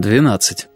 12.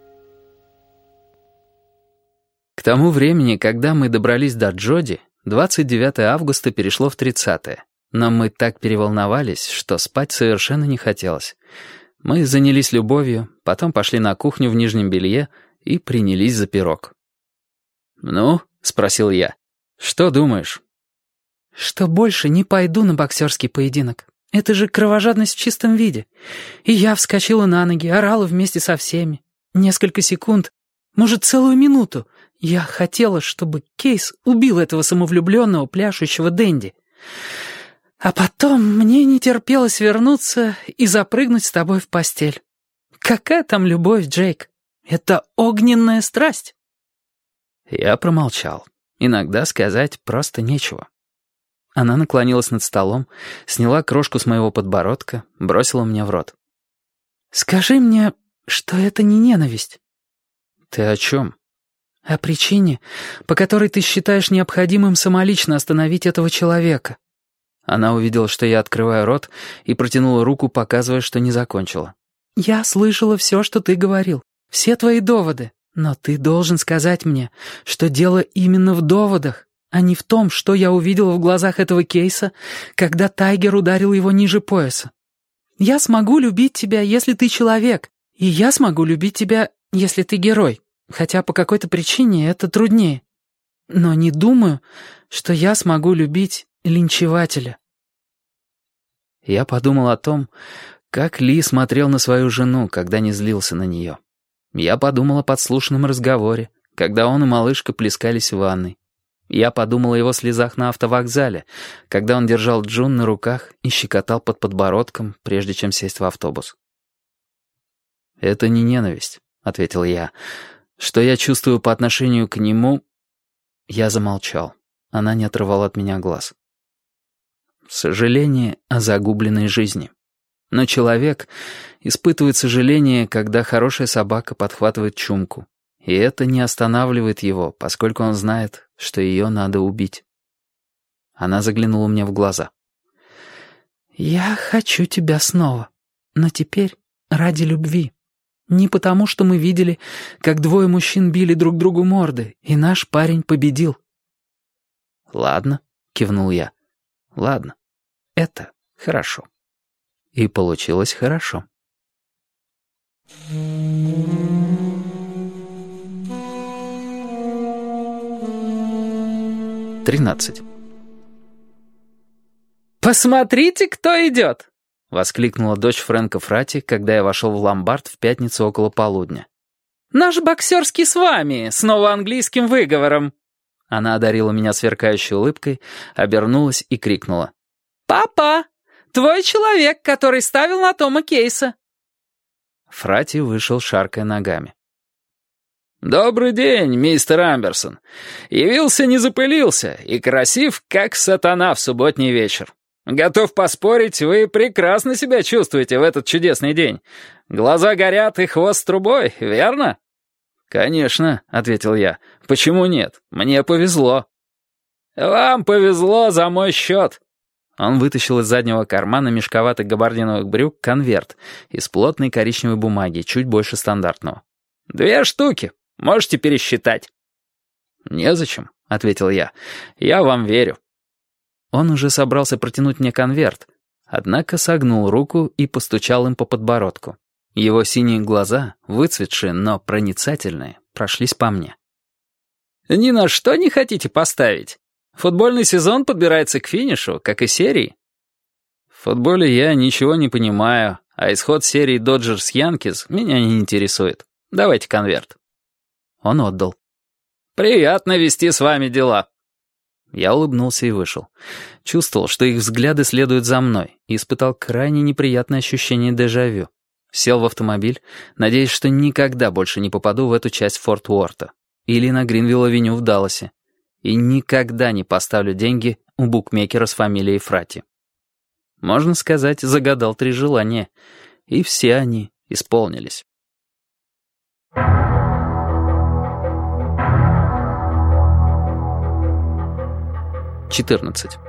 К тому времени, когда мы добрались до Джоди, 29 августа перешло в 30-е, но мы так переволновались, что спать совершенно не хотелось. Мы занялись любовью, потом пошли на кухню в нижнем белье и принялись за пирог. «Ну?» — спросил я. «Что думаешь?» «Что больше не пойду на боксерский поединок. Это же кровожадность в чистом виде. И я вскочила на ноги, орала вместе со всеми. Несколько секунд, может, целую минуту. Я хотела, чтобы Кейс убил этого самовлюбленного пляшущего Дэнди. А потом мне не терпелось вернуться и запрыгнуть с тобой в постель. Какая там любовь, Джейк? Это огненная страсть». Я промолчал. Иногда сказать просто нечего. Она наклонилась над столом, сняла крошку с моего подбородка, бросила мне в рот. «Скажи мне, что это не ненависть». «Ты о чем?» «О причине, по которой ты считаешь необходимым самолично остановить этого человека». Она увидела, что я открываю рот, и протянула руку, показывая, что не закончила. «Я слышала все, что ты говорил, все твои доводы, но ты должен сказать мне, что дело именно в доводах, а не в том, что я увидела в глазах этого Кейса, когда Тайгер ударил его ниже пояса. Я смогу любить тебя, если ты человек, и я смогу любить тебя, если ты герой, хотя по какой-то причине это труднее. Но не думаю, что я смогу любить линчевателя». Я подумал о том, как Ли смотрел на свою жену, когда не злился на нее. Я подумал о подслушанном разговоре, когда он и малышка плескались в ванной. Я подумал о его слезах на автовокзале, когда он держал Джун на руках и щекотал под подбородком, прежде чем сесть в автобус. «Это не ненависть», — ответил я. «Что я чувствую по отношению к нему...» Я замолчал. Она не отрывала от меня глаз. «Сожаление о загубленной жизни. Но человек испытывает сожаление, когда хорошая собака подхватывает чумку. И это не останавливает его, поскольку он знает, что ее надо убить». Она заглянула мне в глаза. «Я хочу тебя снова, но теперь ради любви. Не потому, что мы видели, как двое мужчин били друг другу морды, и наш парень победил». «Ладно», — кивнул я. «Ладно, это хорошо». И получилось хорошо. 13. «Посмотрите, кто идет!» — воскликнула дочь Фрэнка Фрати, когда я вошел в ломбард в пятницу около полудня. «Наш боксерский с вами, снова английским выговором!» Она одарила меня сверкающей улыбкой, обернулась и крикнула. «Папа, твой человек, который ставил на Тома Кейса!» Фрати вышел, шаркая ногами. «Добрый день, мистер Амберсон. Явился, не запылился, и красив, как сатана в субботний вечер. Готов поспорить, вы прекрасно себя чувствуете в этот чудесный день. Глаза горят и хвост трубой, верно?» «Конечно», — ответил я. «Почему нет? Мне повезло». «Вам повезло за мой счет». Он вытащил из заднего кармана мешковатых габардиновых брюк конверт из плотной коричневой бумаги, чуть больше стандартного. «2 штуки. Можете пересчитать». «Незачем», — ответил я. «Я вам верю». Он уже собрался протянуть мне конверт, однако согнул руку и постучал им по подбородку. Его синие глаза, выцветшие, но проницательные, прошлись по мне. «Ни на что не хотите поставить? Футбольный сезон подбирается к финишу, как и серии». «В футболе я ничего не понимаю, а исход серии «Доджерс-Янкис» меня не интересует. Давайте конверт». Он отдал. «Приятно вести с вами дела». Я улыбнулся и вышел. Чувствовал, что их взгляды следуют за мной, и испытал крайне неприятное ощущение дежавю. Сел в автомобиль, надеясь, что никогда больше не попаду в эту часть Форт Уорта или на Гринвилл-авеню в Далласе, и никогда не поставлю деньги у букмекера с фамилией Фрати. Можно сказать, загадал 3 желания, и все они исполнились. 14.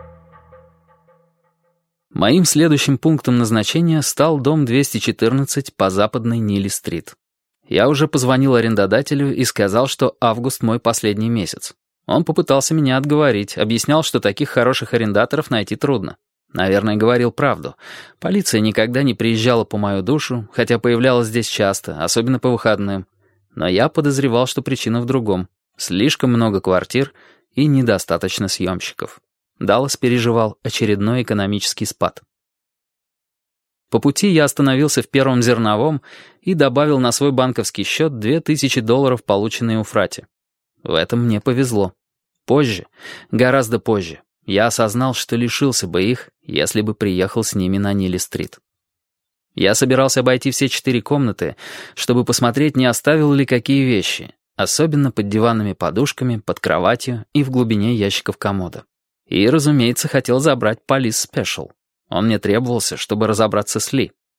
Моим следующим пунктом назначения стал дом 214 по западной Нилли-стрит. Я уже позвонил арендодателю и сказал, что август мой последний месяц. Он попытался меня отговорить, объяснял, что таких хороших арендаторов найти трудно. Наверное, говорил правду. Полиция никогда не приезжала по мою душу, хотя появлялась здесь часто, особенно по выходным. Но я подозревал, что причина в другом. Слишком много квартир и недостаточно съемщиков. Даллас переживал очередной экономический спад. По пути я остановился в первом зерновом и добавил на свой банковский счет $2000, полученные у Фрати. В этом мне повезло. Позже, гораздо позже, я осознал, что лишился бы их, если бы приехал с ними на Нилли-стрит. Я собирался обойти все 4 комнаты, чтобы посмотреть, не оставил ли какие вещи, особенно под диванными подушками, под кроватью и в глубине ящиков комода. И, разумеется, хотел забрать Police Special. Он мне требовался, чтобы разобраться с Ли.